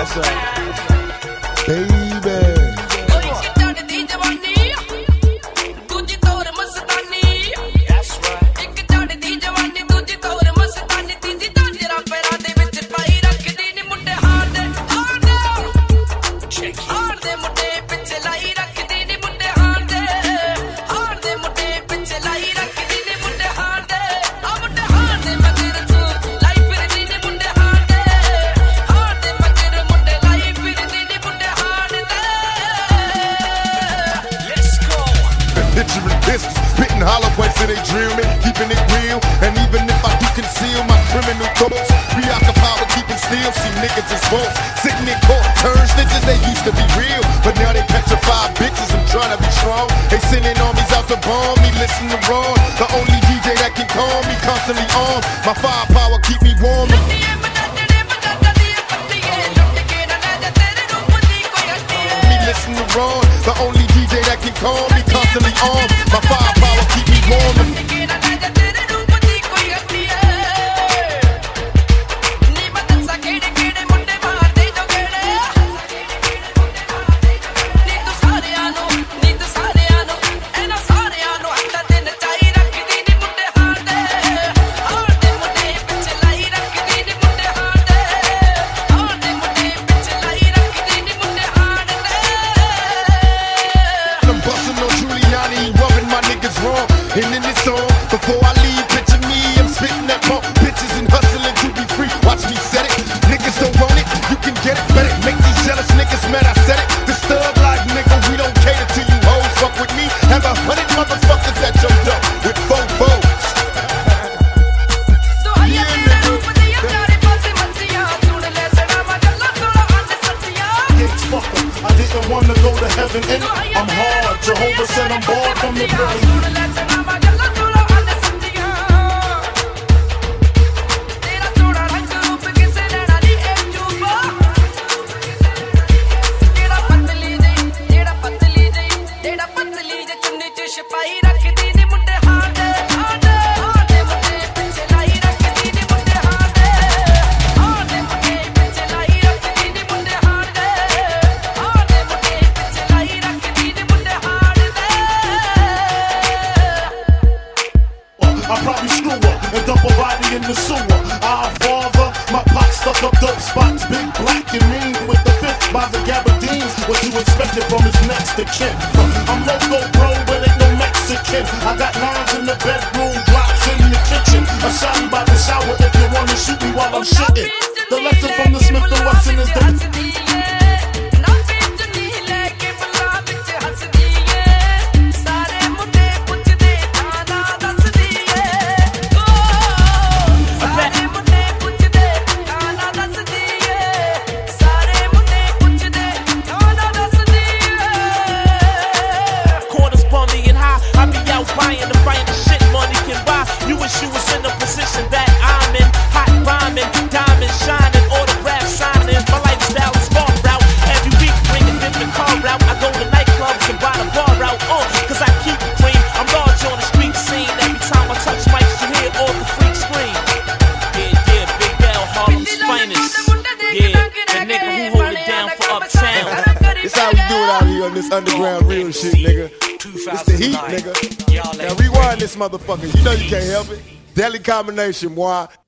outside. Baby. Picturing pistols, spitting hollow points till they drill me, keeping it real. And even if I do conceal my criminal thoughts, preoccupied with keeping still. See niggas as wolves, sitting in court, turn snitches. They used to be real, but now they petrified bitches. I'm trying to be strong. They sending armies out to bomb me, listen to Ron. The only DJ that can calm me, constantly on. My firepower keep me warm. Listen to Ron, the only DJ that can calm me, constantly on. My firepower keep me warm. And in this song, before I leave, picture me, I'm spitting that pump bitches and hustling to be free. Watch me set it, niggas don't want it, you can get it, bet it. Make these jealous niggas mad, I said it. This thug life, nigga, we don't cater to you hoes. Fuck with me, have 100 motherfuckers at your door with 4 foes. I didn't want to go to heaven and I'm hard. Jehovah said I'm bored from the grave. I probably screw up and dump a body in the sewer. Our father, my pot stuck up dope spots, big black and mean with the fifth by the gabardines. What you expected from his next to kin? I'm loco, bro, but ain't no Mexican. I got lines in the bedroom, drops in the kitchen. A shotty by the shower if you wanna shoot me while I'm shitting. The lesson from the Smith & Wesson is that buying the shit money can buy. You wish you was in the position that I'm in. Hot rhyming, diamond shining, autograph signing. My lifestyle is far out. Every week bring a different car out. I go to nightclubs and buy the bar out. Cause I keep it clean. I'm large on the street scene. Every time I touch mics, you hear all the freak scream. Yeah, Big L, Harlem's finest. Yeah, the nigga who hold it down for uptown. This how we do it out here on this underground real shit, nigga. It's the heat, nigga. Now rewind this motherfucker. You know you can't help it. Deadly combination, boy.